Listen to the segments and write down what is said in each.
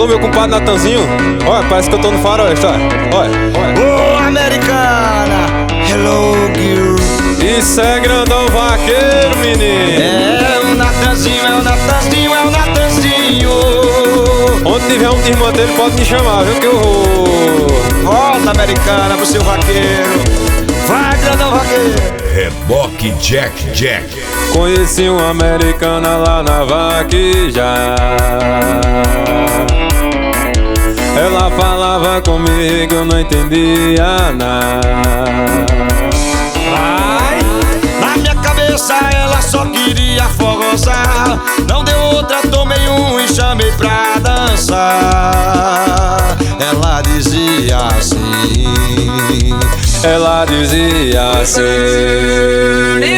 Alô, meu compadre Natanzinho. Olha, parece que eu tô no faroeste, olha. Ô, americana, hello, girl. Isso é grandão vaqueiro, menino. É o Natanzinho, é o Natanzinho, é o Natanzinho. Onde tiver um desmantelho pode me chamar, viu, que eu vou. Volta, americana, pro seu vaqueiro. Vai, grandão vaqueiro. Reboque Jack. Conheci uma americana lá na vaqueja. Ela falava comigo, eu não entendia nada. Na minha cabeça ela só queria forrosar. Não deu outra, tomei um e chamei pra dançar. Ela dizia assim. Ela dizia assim.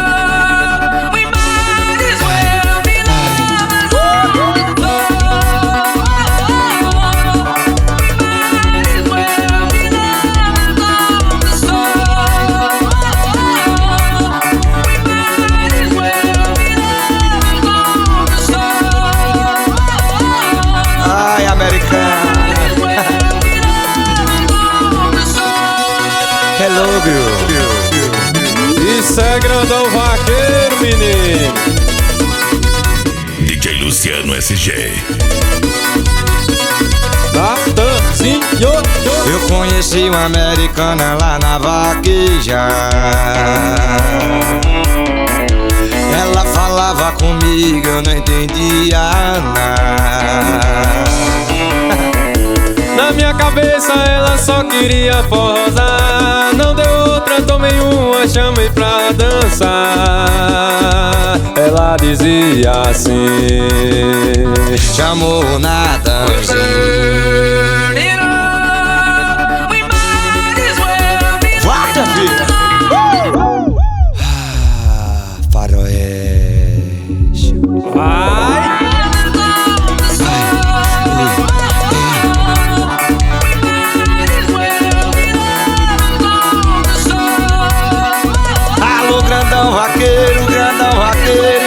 Ai, americana. Hello, girl. Isso é grandão vaqueiro, menino. DJ Luciano SG. Natanzinho. Eu conheci uma americana lá na vaqueja. Ela falava comigo, eu não entendia nada. Na minha cabeça ela só queria forrosar. Não deu outra, tomei uma, chamei pra dançar. Ela dizia assim. Chamou o Natanzinho. Vai, filha. Faroeste. Vai. Alô, grandão vaqueiro, grandão vaqueiro.